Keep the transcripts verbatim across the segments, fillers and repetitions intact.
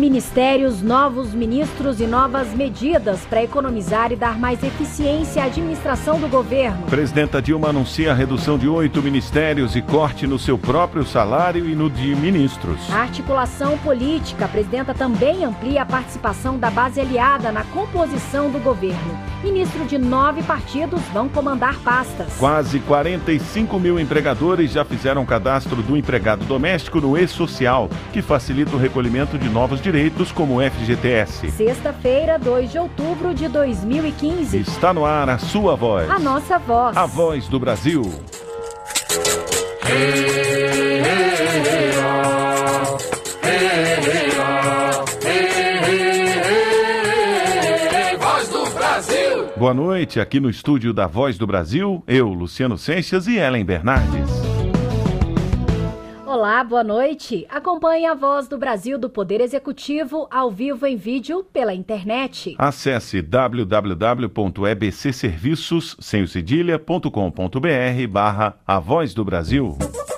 ministérios, novos ministros e novas medidas para economizar e dar mais eficiência à administração do governo. Presidenta Dilma anuncia a redução de oito ministérios e corte no seu próprio salário e no de ministros. A articulação política. A presidenta também amplia a participação da base aliada na composição do governo. Ministro de nove partidos vão comandar pastas. Quase quarenta e cinco mil empregadores já fizeram cadastro do empregado doméstico no E-Social, que facilita o recolhimento de novos direitos como o F G T S. Sexta-feira, dois de outubro de dois mil e quinze. Está no ar a sua voz. A nossa voz. A voz do Brasil. Hey, hey, hey, oh. Hey, hey, oh. Hey, hey, hey, Voz do Brasil. Boa noite, aqui no estúdio da Voz do Brasil, eu, Luciano Seixas e Ellen Bernardes. Olá, boa noite. Acompanhe a Voz do Brasil do Poder Executivo ao vivo em vídeo pela internet. Acesse w w w ponto e b c serviços sem o cedilha ponto com ponto b r barra A Voz do Brasil.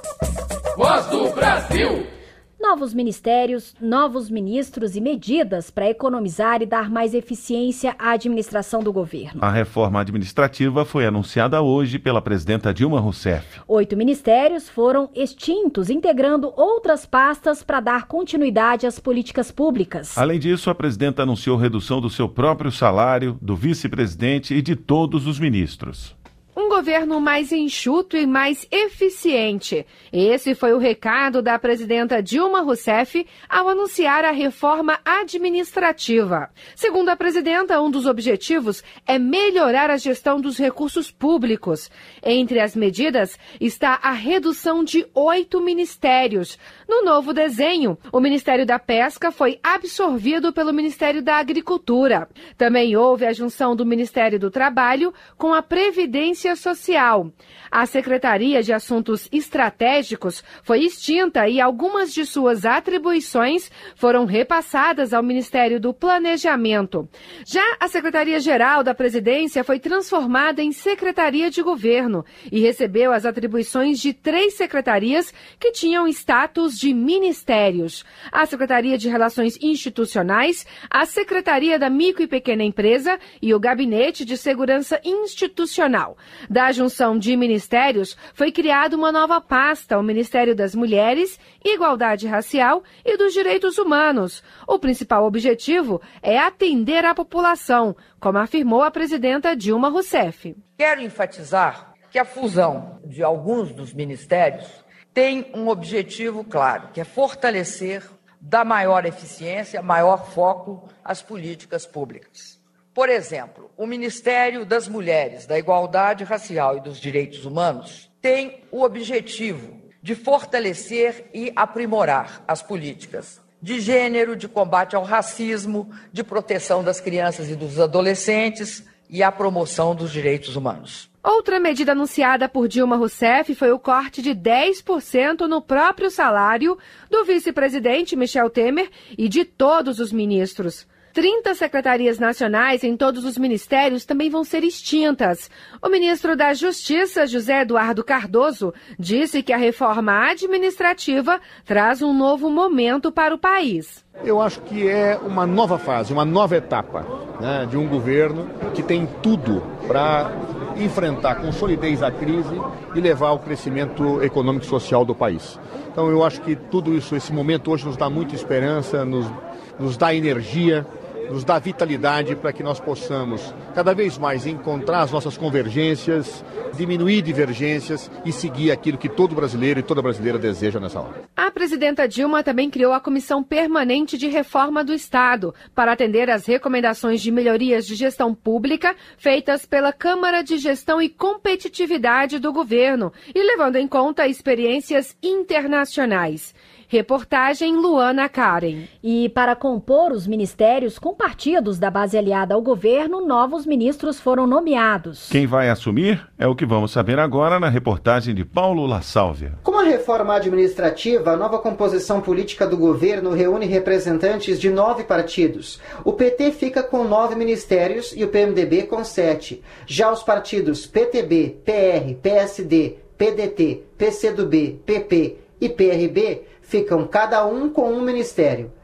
Voz do Brasil. Novos ministérios, novos ministros e medidas para economizar e dar mais eficiência à administração do governo. A reforma administrativa foi anunciada hoje pela presidenta Dilma Rousseff. Oito ministérios foram extintos, integrando outras pastas para dar continuidade às políticas públicas. Além disso, a presidenta anunciou redução do seu próprio salário, do vice-presidente e de todos os ministros. Um governo mais enxuto e mais eficiente. Esse foi o recado da presidenta Dilma Rousseff ao anunciar a reforma administrativa. Segundo a presidenta, um dos objetivos é melhorar a gestão dos recursos públicos. Entre as medidas está a redução de oito ministérios. No novo desenho, o Ministério da Pesca foi absorvido pelo Ministério da Agricultura. Também houve a junção do Ministério do Trabalho com a Previdência Social. A Secretaria de Assuntos Estratégicos foi extinta e algumas de suas atribuições foram repassadas ao Ministério do Planejamento. Já a Secretaria-Geral da Presidência foi transformada em Secretaria de Governo e recebeu as atribuições de três secretarias que tinham status de ministérios: a Secretaria de Relações Institucionais, a Secretaria da Micro e Pequena Empresa e o Gabinete de Segurança Institucional. Da junção de ministérios, foi criada uma nova pasta, o Ministério das Mulheres, Igualdade Racial e dos Direitos Humanos. O principal objetivo é atender a população, como afirmou a presidenta Dilma Rousseff. Quero enfatizar que a fusão de alguns dos ministérios tem um objetivo claro, que é fortalecer, dar maior eficiência, maior foco às políticas públicas. Por exemplo, o Ministério das Mulheres, da Igualdade Racial e dos Direitos Humanos tem o objetivo de fortalecer e aprimorar as políticas de gênero, de combate ao racismo, de proteção das crianças e dos adolescentes e a promoção dos direitos humanos. Outra medida anunciada por Dilma Rousseff foi o corte de dez por cento no próprio salário do vice-presidente Michel Temer e de todos os ministros. trinta secretarias nacionais em todos os ministérios também vão ser extintas. O ministro da Justiça, José Eduardo Cardoso, disse que a reforma administrativa traz um novo momento para o país. Eu acho que é uma nova fase, uma nova etapa, né, de um governo que tem tudo para enfrentar com solidez a crise e levar ao crescimento econômico e social do país. Então eu acho que tudo isso, esse momento hoje nos dá muita esperança, nos, nos dá energia, nos dá vitalidade para que nós possamos cada vez mais encontrar as nossas convergências, diminuir divergências e seguir aquilo que todo brasileiro e toda brasileira deseja nessa hora. A presidenta Dilma também criou a Comissão Permanente de Reforma do Estado para atender às recomendações de melhorias de gestão pública feitas pela Câmara de Gestão e Competitividade do governo e levando em conta experiências internacionais. Reportagem Luana Karen. E para compor os ministérios com partidos da base aliada ao governo, novos ministros foram nomeados. Quem vai assumir é o que vamos saber agora na reportagem de Paulo La Sálvia. Com a reforma administrativa, a nova composição política do governo reúne representantes de nove partidos. O P T fica com nove ministérios e o P M D B com sete. Já os partidos P T B, P R, P S D, P D T, P C do B, P P e P R B ficam cada um com um ministério.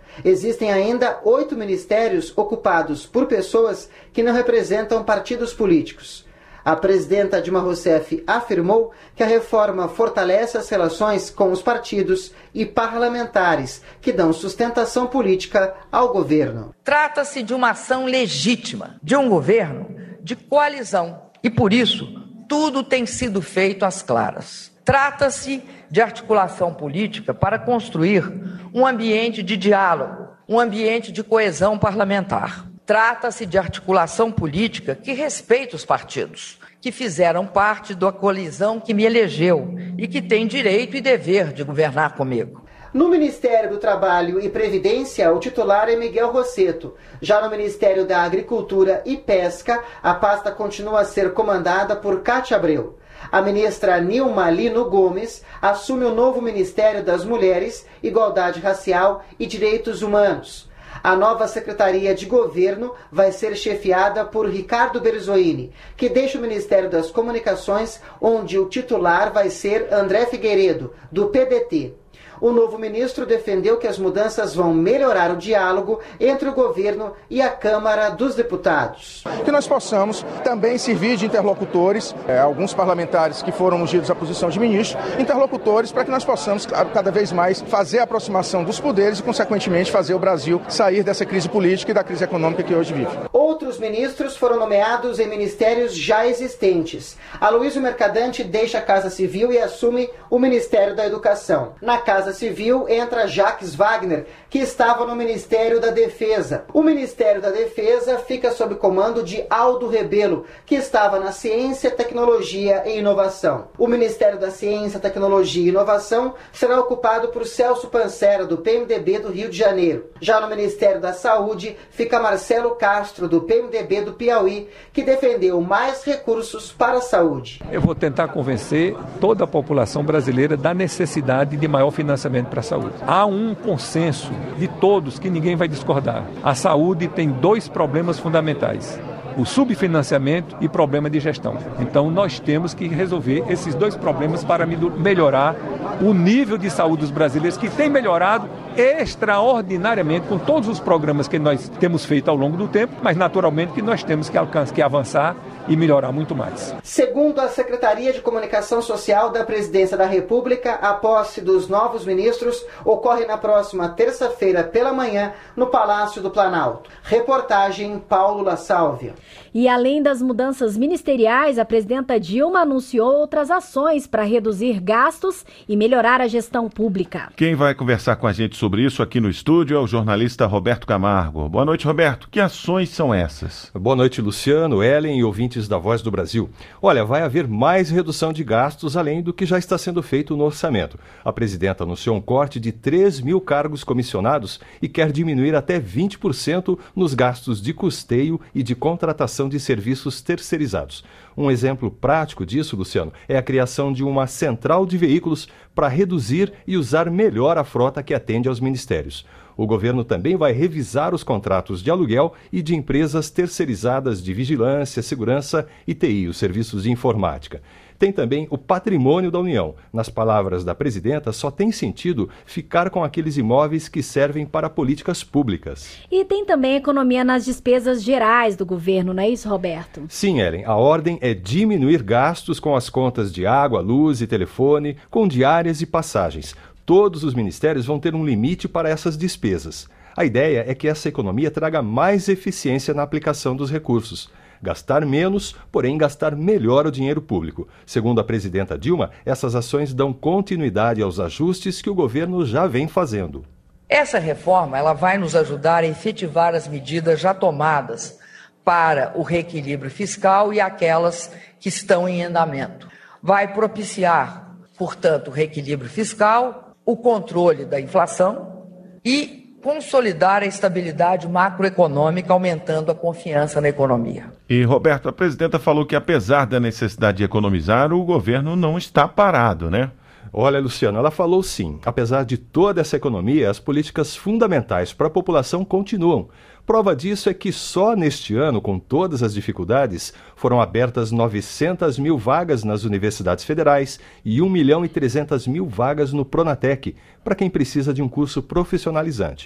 Existem ainda oito ministérios ocupados por pessoas que não representam partidos políticos. A presidenta Dilma Rousseff afirmou que a reforma fortalece as relações com os partidos e parlamentares que dão sustentação política ao governo. Trata-se de uma ação legítima de um governo de coalizão e, por isso, tudo tem sido feito às claras. Trata-se de articulação política para construir um ambiente de diálogo, um ambiente de coesão parlamentar. Trata-se de articulação política que respeita os partidos, que fizeram parte da coalizão que me elegeu e que tem direito e dever de governar comigo. No Ministério do Trabalho e Previdência, o titular é Miguel Rosseto. Já no Ministério da Agricultura e Pesca, a pasta continua a ser comandada por Cátia Abreu. A ministra Nilma Lino Gomes assume o novo Ministério das Mulheres, Igualdade Racial e Direitos Humanos. A nova Secretaria de Governo vai ser chefiada por Ricardo Berzoini, que deixa o Ministério das Comunicações, onde o titular vai ser André Figueiredo, do P D T. O novo ministro defendeu que as mudanças vão melhorar o diálogo entre o governo e a Câmara dos Deputados. Que nós possamos também servir de interlocutores, é, alguns parlamentares que foram ungidos à posição de ministro, interlocutores para que nós possamos, claro, cada vez mais fazer a aproximação dos poderes e, consequentemente, fazer o Brasil sair dessa crise política e da crise econômica que hoje vive. Outros ministros foram nomeados em ministérios já existentes. Aloysio Mercadante deixa a Casa Civil e assume o Ministério da Educação. Na Casa Civil entra Jacques Wagner, que estava no Ministério da Defesa. O Ministério da Defesa fica sob comando de Aldo Rebelo, que estava na Ciência, Tecnologia e Inovação. O Ministério da Ciência, Tecnologia e Inovação será ocupado por Celso Pancera, do P M D B do Rio de Janeiro. Já no Ministério da Saúde fica Marcelo Castro, do P M D B do Piauí, que defendeu mais recursos para a saúde. Eu vou tentar convencer toda a população brasileira da necessidade de maior financiamento para a saúde. Há um consenso de todos que ninguém vai discordar. A saúde tem dois problemas fundamentais: o subfinanciamento e problema de gestão. Então nós temos que resolver esses dois problemas para melhorar o nível de saúde dos brasileiros, que tem melhorado extraordinariamente com todos os programas que nós temos feito ao longo do tempo, mas naturalmente que nós temos que alcançar, que avançar e melhorar muito mais. Segundo a Secretaria de Comunicação Social da Presidência da República, a posse dos novos ministros ocorre na próxima terça-feira pela manhã no Palácio do Planalto. Reportagem Paulo La Sálvia. E além das mudanças ministeriais, a presidenta Dilma anunciou outras ações para reduzir gastos e melhorar a gestão pública. Quem vai conversar com a gente sobre isso aqui no estúdio é o jornalista Roberto Camargo. Boa noite, Roberto. Que ações são essas? Boa noite, Luciano, Ellen e ouvintes da Voz do Brasil. Olha, vai haver mais redução de gastos além do que já está sendo feito no orçamento. A presidenta anunciou um corte de três mil cargos comissionados e quer diminuir até vinte por cento nos gastos de custeio e de contratação de serviços terceirizados. Um exemplo prático disso, Luciano, é a criação de uma central de veículos para reduzir e usar melhor a frota que atende aos ministérios. O governo também vai revisar os contratos de aluguel e de empresas terceirizadas de vigilância, segurança e T I, os serviços de informática. Tem também o patrimônio da União. Nas palavras da presidenta, só tem sentido ficar com aqueles imóveis que servem para políticas públicas. E tem também economia nas despesas gerais do governo, não é isso, Roberto? Sim, Ellen. A ordem é diminuir gastos com as contas de água, luz e telefone, com diárias e passagens. Todos os ministérios vão ter um limite para essas despesas. A ideia é que essa economia traga mais eficiência na aplicação dos recursos. Gastar menos, porém gastar melhor o dinheiro público. Segundo a presidenta Dilma, essas ações dão continuidade aos ajustes que o governo já vem fazendo. Essa reforma ela vai nos ajudar a efetivar as medidas já tomadas para o reequilíbrio fiscal e aquelas que estão em andamento. Vai propiciar, portanto, o reequilíbrio fiscal, o controle da inflação e consolidar a estabilidade macroeconômica, aumentando a confiança na economia. E, Roberto, a presidenta falou que, apesar da necessidade de economizar, o governo não está parado, né? Olha, Luciano, ela falou sim. Apesar de toda essa economia, as políticas fundamentais para a população continuam. Prova disso é que só neste ano, com todas as dificuldades, foram abertas novecentas mil vagas nas universidades federais e um milhão e trezentas mil vagas no Pronatec, para quem precisa de um curso profissionalizante.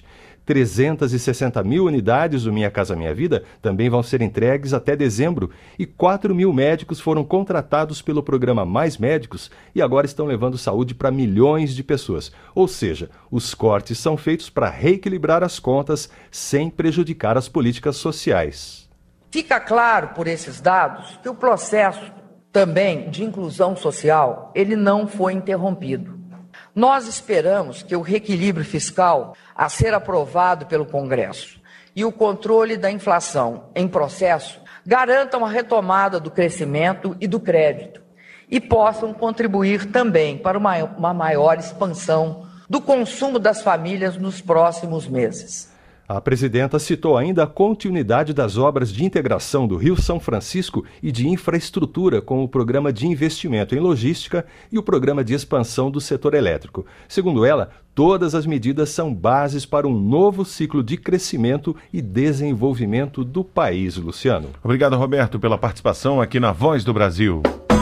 trezentas e sessenta mil unidades do Minha Casa Minha Vida também vão ser entregues até dezembro e quatro mil médicos foram contratados pelo programa Mais Médicos e agora estão levando saúde para milhões de pessoas. Ou seja, os cortes são feitos para reequilibrar as contas sem prejudicar as políticas sociais. Fica claro por esses dados que o processo também de inclusão social, ele não foi interrompido. Nós esperamos que o reequilíbrio fiscal a ser aprovado pelo Congresso e o controle da inflação em processo garantam a retomada do crescimento e do crédito e possam contribuir também para uma, uma maior expansão do consumo das famílias nos próximos meses. A presidenta citou ainda a continuidade das obras de integração do Rio São Francisco e de infraestrutura com o Programa de Investimento em Logística e o Programa de Expansão do Setor Elétrico. Segundo ela, todas as medidas são bases para um novo ciclo de crescimento e desenvolvimento do país, Luciano. Obrigado, Roberto, pela participação aqui na Voz do Brasil.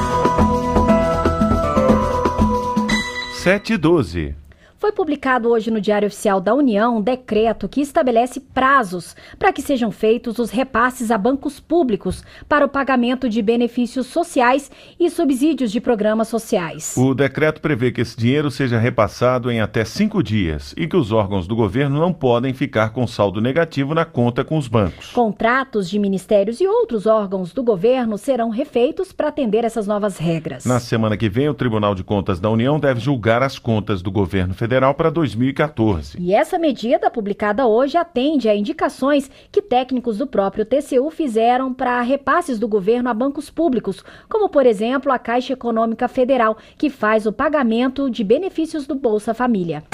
sete e doze. Foi publicado hoje no Diário Oficial da União um decreto que estabelece prazos para que sejam feitos os repasses a bancos públicos para o pagamento de benefícios sociais e subsídios de programas sociais. O decreto prevê que esse dinheiro seja repassado em até cinco dias e que os órgãos do governo não podem ficar com saldo negativo na conta com os bancos. Contratos de ministérios e outros órgãos do governo serão refeitos para atender essas novas regras. Na semana que vem, o Tribunal de Contas da União deve julgar as contas do governo federal Federal para dois mil e quatorze. E essa medida, publicada hoje, atende a indicações que técnicos do próprio T C U fizeram para repasses do governo a bancos públicos, como, por exemplo, a Caixa Econômica Federal, que faz o pagamento de benefícios do Bolsa Família.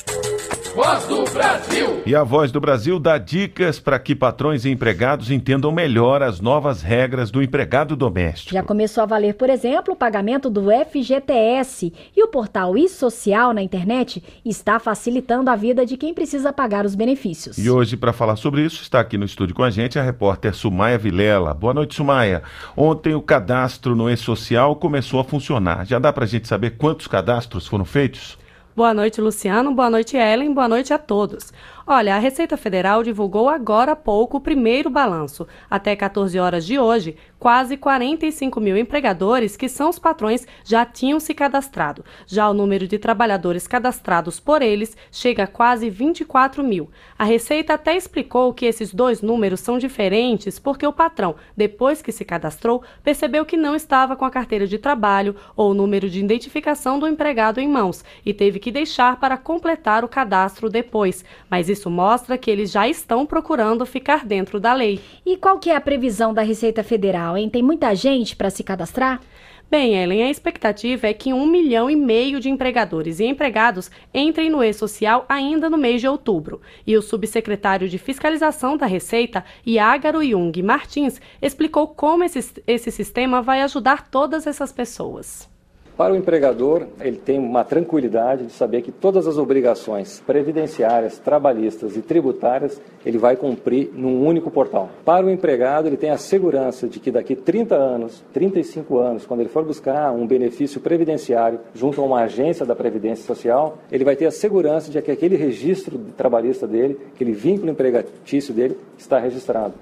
Voz do Brasil. E a Voz do Brasil dá dicas para que patrões e empregados entendam melhor as novas regras do empregado doméstico. Já começou a valer, por exemplo, o pagamento do F G T S e o portal e-Social na internet está facilitando a vida de quem precisa pagar os benefícios. E hoje, para falar sobre isso, está aqui no estúdio com a gente a repórter Sumaia Vilela. Boa noite, Sumaia. Ontem o cadastro no e-Social começou a funcionar. Já dá para a gente saber quantos cadastros foram feitos? Boa noite, Luciano. Boa noite, Ellen. Boa noite a todos. Olha, a Receita Federal divulgou agora há pouco o primeiro balanço. Até quatorze horas de hoje, quase quarenta e cinco mil empregadores, que são os patrões, já tinham se cadastrado. Já o número de trabalhadores cadastrados por eles chega a quase vinte e quatro mil. A Receita até explicou que esses dois números são diferentes porque o patrão, depois que se cadastrou, percebeu que não estava com a carteira de trabalho ou o número de identificação do empregado em mãos e teve que deixar para completar o cadastro depois. Mas isso mostra que eles já estão procurando ficar dentro da lei. E qual que é a previsão da Receita Federal, hein? Tem muita gente para se cadastrar? Bem, Ellen, a expectativa é que um milhão e meio de empregadores e empregados entrem no e-Social ainda no mês de outubro. E o subsecretário de Fiscalização da Receita, Iágaro Jung Martins, explicou como esse, esse sistema vai ajudar todas essas pessoas. Para o empregador, ele tem uma tranquilidade de saber que todas as obrigações previdenciárias, trabalhistas e tributárias, ele vai cumprir num único portal. Para o empregado, ele tem a segurança de que daqui trinta anos, trinta e cinco anos, quando ele for buscar um benefício previdenciário junto a uma agência da Previdência Social, ele vai ter a segurança de que aquele registro trabalhista dele, aquele vínculo empregatício dele, está registrado.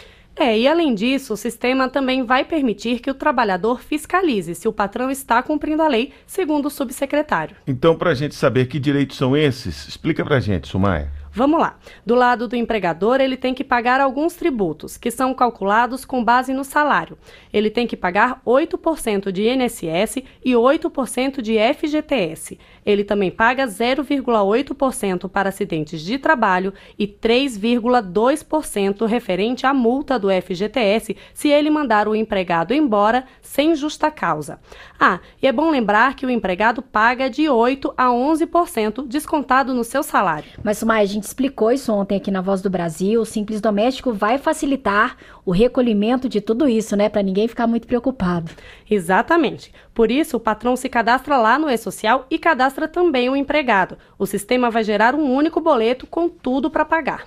É, e além disso, o sistema também vai permitir que o trabalhador fiscalize se o patrão está cumprindo a lei, segundo o subsecretário. Então, para a gente saber que direitos são esses, explica para a gente, Sumaia. Vamos lá. Do lado do empregador, ele tem que pagar alguns tributos, que são calculados com base no salário. Ele tem que pagar oito por cento de I N S S e oito por cento de F G T S. Ele também paga zero vírgula oito por cento para acidentes de trabalho e três vírgula dois por cento referente à multa do F G T S se ele mandar o empregado embora sem justa causa. Ah, e é bom lembrar que o empregado paga de oito a onze por cento descontado no seu salário. Mas, Sumaia, a gente explicou isso ontem aqui na Voz do Brasil. O Simples Doméstico vai facilitar o recolhimento de tudo isso, né? Para ninguém ficar muito preocupado. Exatamente. Por isso, o patrão se cadastra lá no e-Social e cadastra também o empregado. O sistema vai gerar um único boleto com tudo para pagar.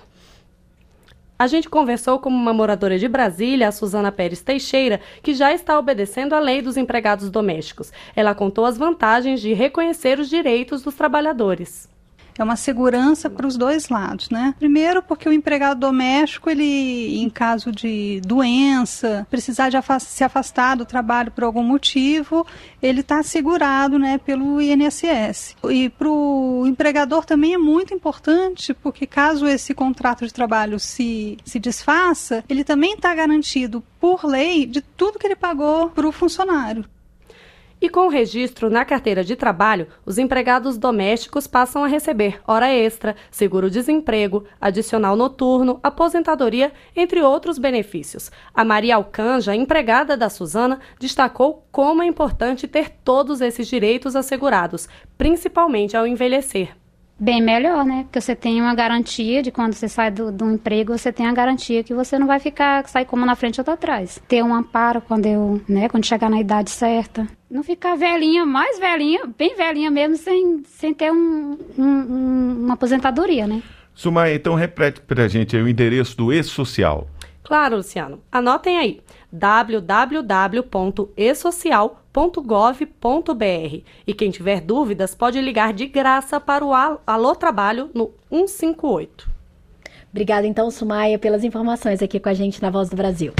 A gente conversou com uma moradora de Brasília, a Suzana Pérez Teixeira, que já está obedecendo à lei dos empregados domésticos. Ela contou as vantagens de reconhecer os direitos dos trabalhadores. É uma segurança para os dois lados, né? Primeiro porque o empregado doméstico, ele, em caso de doença, precisar de afast- se afastar do trabalho por algum motivo, ele está assegurado, né, pelo I N S S. E para o empregador também é muito importante, porque caso esse contrato de trabalho se, se desfaça, ele também está garantido por lei de tudo que ele pagou para o funcionário. E com o registro na carteira de trabalho, os empregados domésticos passam a receber hora extra, seguro-desemprego, adicional noturno, aposentadoria, entre outros benefícios. A Maria Alcanja, empregada da Suzana, destacou como é importante ter todos esses direitos assegurados, principalmente ao envelhecer. Bem melhor, né? Porque você tem uma garantia de quando você sai do, do emprego, você tem a garantia que você não vai ficar, sair como na frente ou atrás. Ter um amparo quando eu, né, quando chegar na idade certa. Não ficar velhinha, mais velhinha, bem velhinha mesmo, sem, sem ter um, um, uma aposentadoria, né? Sumaia, então repete pra gente aí o endereço do E-Social. Claro, Luciano. Anotem aí, w w w ponto e social ponto gov ponto b r. E quem tiver dúvidas pode ligar de graça para o Alô Trabalho no um cinco oito. Obrigada então, Sumaia, pelas informações aqui com a gente na Voz do Brasil.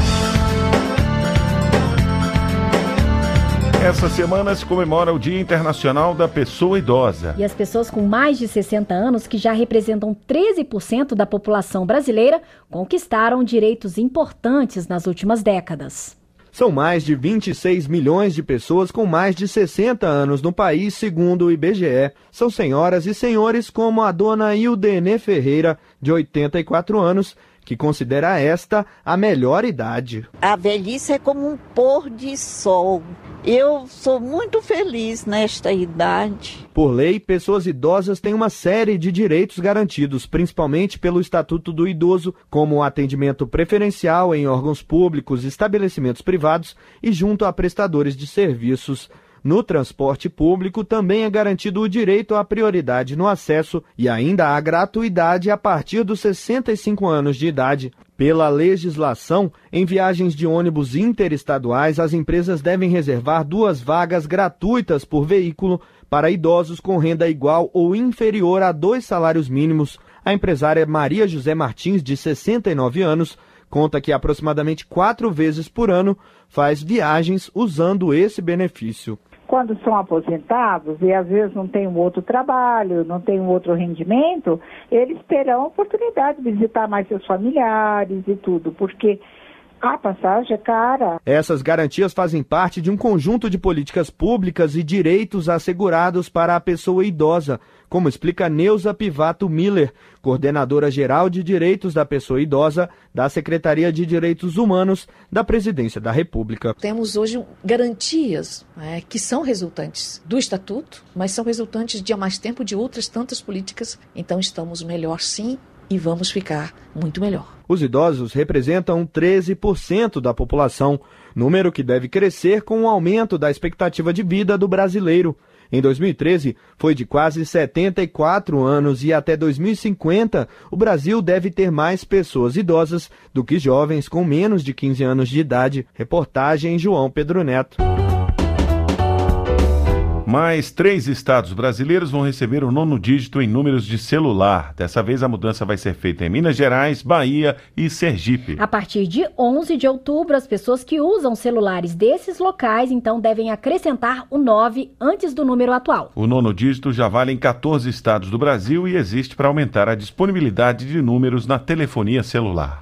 Essa semana se comemora o Dia Internacional da Pessoa Idosa. E as pessoas com mais de sessenta anos, que já representam treze por cento da população brasileira, conquistaram direitos importantes nas últimas décadas. São mais de vinte e seis milhões de pessoas com mais de sessenta anos no país, segundo o I B G E. São senhoras e senhores como a dona Ildenê Ferreira, de oitenta e quatro anos, que considera esta a melhor idade. A velhice é como um pôr de sol. Eu sou muito feliz nesta idade. Por lei, pessoas idosas têm uma série de direitos garantidos, principalmente pelo Estatuto do Idoso, como o atendimento preferencial em órgãos públicos, estabelecimentos privados e junto a prestadores de serviços. No transporte público também é garantido o direito à prioridade no acesso e ainda a gratuidade a partir dos sessenta e cinco anos de idade. Pela legislação, em viagens de ônibus interestaduais, as empresas devem reservar duas vagas gratuitas por veículo para idosos com renda igual ou inferior a dois salários mínimos. A empresária Maria José Martins, de sessenta e nove anos, conta que aproximadamente quatro vezes por ano faz viagens usando esse benefício. Quando são aposentados e às vezes não tem um outro trabalho, não tem um outro rendimento, eles terão a oportunidade de visitar mais seus familiares e tudo, porque a passagem é cara. Essas garantias fazem parte de um conjunto de políticas públicas e direitos assegurados para a pessoa idosa, como explica Neuza Pivato Miller, coordenadora geral de Direitos da Pessoa Idosa da Secretaria de Direitos Humanos da Presidência da República. Temos hoje garantias, né, que são resultantes do Estatuto, mas são resultantes de há mais tempo de outras tantas políticas. Então estamos melhor sim e vamos ficar muito melhor. Os idosos representam treze por cento da população, número que deve crescer com o aumento da expectativa de vida do brasileiro. Em dois mil e treze, foi de quase setenta e quatro anos e até dois mil e cinquenta, o Brasil deve ter mais pessoas idosas do que jovens com menos de quinze anos de idade. Reportagem João Pedro Neto. Mais três estados brasileiros vão receber o nono dígito em números de celular. Dessa vez a mudança vai ser feita em Minas Gerais, Bahia e Sergipe. A partir de onze de outubro, as pessoas que usam celulares desses locais, então, devem acrescentar o nove antes do número atual. O nono dígito já vale em quatorze estados do Brasil e existe para aumentar a disponibilidade de números na telefonia celular.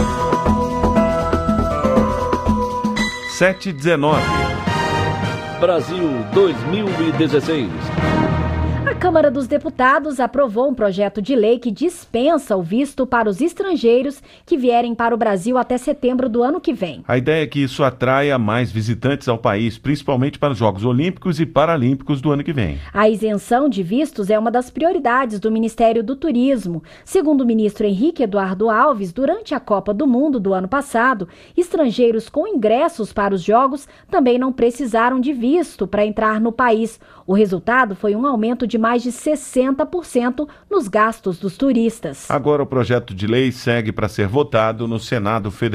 sete e dezenove. Brasil dois mil e dezesseis. A Câmara dos Deputados aprovou um projeto de lei que dispensa o visto para os estrangeiros que vierem para o Brasil até setembro do ano que vem. A ideia é que isso atraia mais visitantes ao país, principalmente para os Jogos Olímpicos e Paralímpicos do ano que vem. A isenção de vistos é uma das prioridades do Ministério do Turismo. Segundo o ministro Henrique Eduardo Alves, durante a Copa do Mundo do ano passado, estrangeiros com ingressos para os Jogos também não precisaram de visto para entrar no país. O resultado foi um aumento de mais de sessenta por cento nos gastos dos turistas. Agora o projeto de lei segue para ser votado no Senado Federal.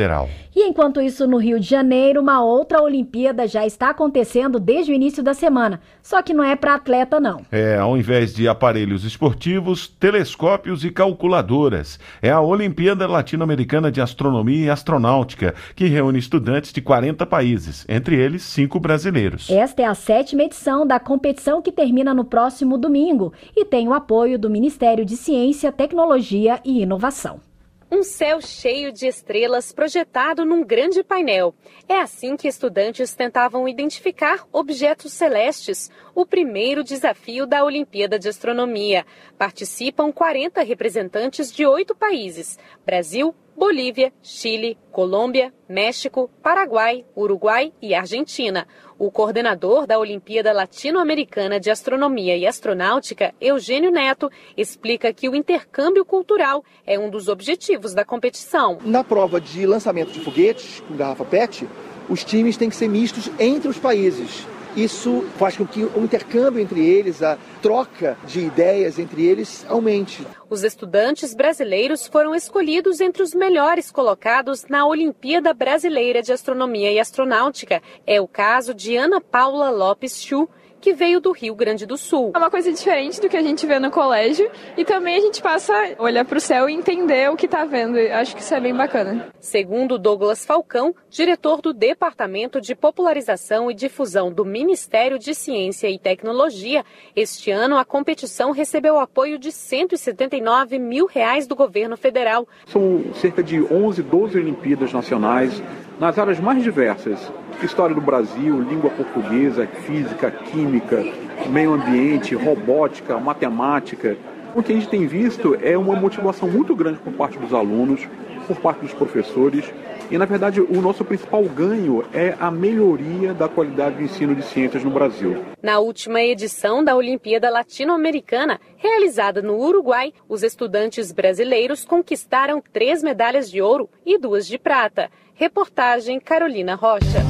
E enquanto isso, no Rio de Janeiro, uma outra Olimpíada já está acontecendo desde o início da semana. Só que não é para atleta, não. É, ao invés de aparelhos esportivos, telescópios e calculadoras. É a Olimpíada Latino-Americana de Astronomia e Astronáutica, que reúne estudantes de quarenta países, entre eles cinco brasileiros. Esta é a sétima edição da competição, que termina no próximo domingo e tem o apoio do Ministério de Ciência, Tecnologia e Inovação. Um céu cheio de estrelas projetado num grande painel. É assim que estudantes tentavam identificar objetos celestes, o primeiro desafio da Olimpíada de Astronomia. Participam quarenta representantes de oito países: Brasil, Bolívia, Chile, Colômbia, México, Paraguai, Uruguai e Argentina. O coordenador da Olimpíada Latino-Americana de Astronomia e Astronáutica, Eugênio Neto, explica que o intercâmbio cultural é um dos objetivos da competição. Na prova de lançamento de foguetes com garrafa P E T, os times têm que ser mistos entre os países. Isso faz com que o intercâmbio entre eles, a troca de ideias entre eles, aumente. Os estudantes brasileiros foram escolhidos entre os melhores colocados na Olimpíada Brasileira de Astronomia e Astronáutica. É o caso de Ana Paula Lopes Chu, que veio do Rio Grande do Sul. É uma coisa diferente do que a gente vê no colégio e também a gente passa a olhar para o céu e entender o que está vendo. Acho que isso é bem bacana. Segundo Douglas Falcão, diretor do Departamento de Popularização e Difusão do Ministério de Ciência e Tecnologia, este ano a competição recebeu apoio de cento e setenta e nove mil reais do governo federal. São cerca de onze, doze Olimpíadas nacionais nas áreas mais diversas. História do Brasil, língua portuguesa, física, química, meio ambiente, robótica, matemática. O que a gente tem visto é uma motivação muito grande por parte dos alunos, por parte dos professores. E, na verdade, o nosso principal ganho é a melhoria da qualidade do ensino de ciências no Brasil. Na última edição da Olimpíada Latino-Americana, realizada no Uruguai, os estudantes brasileiros conquistaram três medalhas de ouro e duas de prata. Reportagem Carolina Rocha.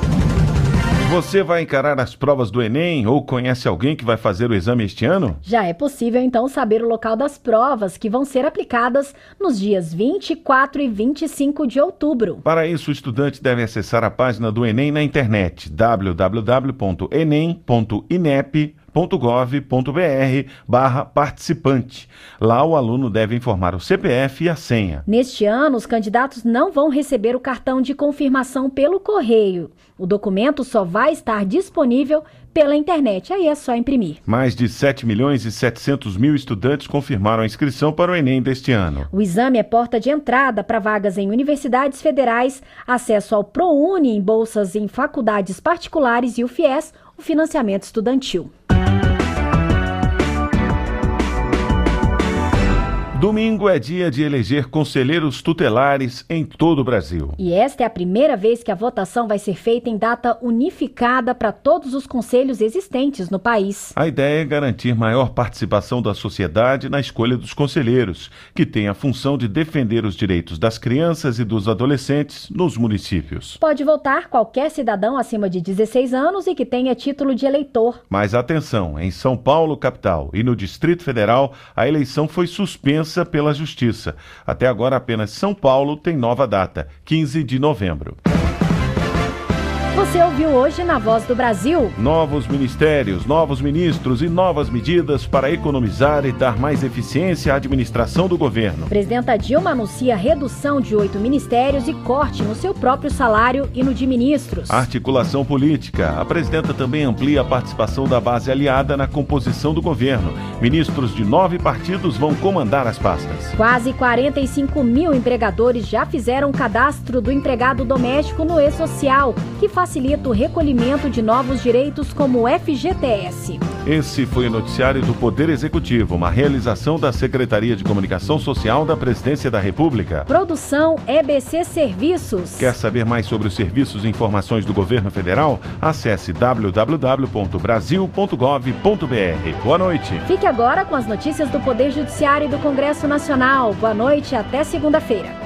Você vai encarar as provas do Enem ou conhece alguém que vai fazer o exame este ano? Já é possível, então, saber o local das provas que vão ser aplicadas nos dias vinte e quatro e vinte e cinco de outubro. Para isso, o estudante deve acessar a página do Enem na internet, w w w ponto enem ponto inep ponto gov ponto br barra participante. Lá o aluno deve informar o C P F e a senha. Neste ano, os candidatos não vão receber o cartão de confirmação pelo correio. O documento só vai estar disponível pela internet, aí é só imprimir. Mais de sete milhões e setecentos mil estudantes confirmaram a inscrição para o Enem deste ano. O exame é porta de entrada para vagas em universidades federais, acesso ao ProUni em bolsas em faculdades particulares e o FIES, o financiamento estudantil. Domingo é dia de eleger conselheiros tutelares em todo o Brasil. E esta é a primeira vez que a votação vai ser feita em data unificada para todos os conselhos existentes no país. A ideia é garantir maior participação da sociedade na escolha dos conselheiros, que tem a função de defender os direitos das crianças e dos adolescentes nos municípios. Pode votar qualquer cidadão acima de dezesseis anos e que tenha título de eleitor. Mas atenção, em São Paulo, capital, e no Distrito Federal, a eleição foi suspensa pela Justiça. Até agora, apenas São Paulo tem nova data, quinze de novembro. Você ouviu hoje na Voz do Brasil? Novos ministérios, novos ministros e novas medidas para economizar e dar mais eficiência à administração do governo. Presidenta Dilma anuncia redução de oito ministérios e corte no seu próprio salário e no de ministros. Articulação política. A presidenta também amplia a participação da base aliada na composição do governo. Ministros de nove partidos vão comandar as pastas. Quase quarenta e cinco mil empregadores já fizeram o cadastro do empregado doméstico no E-Social, que facilita o recolhimento de novos direitos como o F G T S. Esse foi o noticiário do Poder Executivo, uma realização da Secretaria de Comunicação Social da Presidência da República. Produção E B C Serviços. Quer saber mais sobre os serviços e informações do Governo Federal? Acesse w w w ponto brasil ponto gov ponto br. Boa noite. Fique agora com as notícias do Poder Judiciário e do Congresso Nacional. Boa noite e até segunda-feira.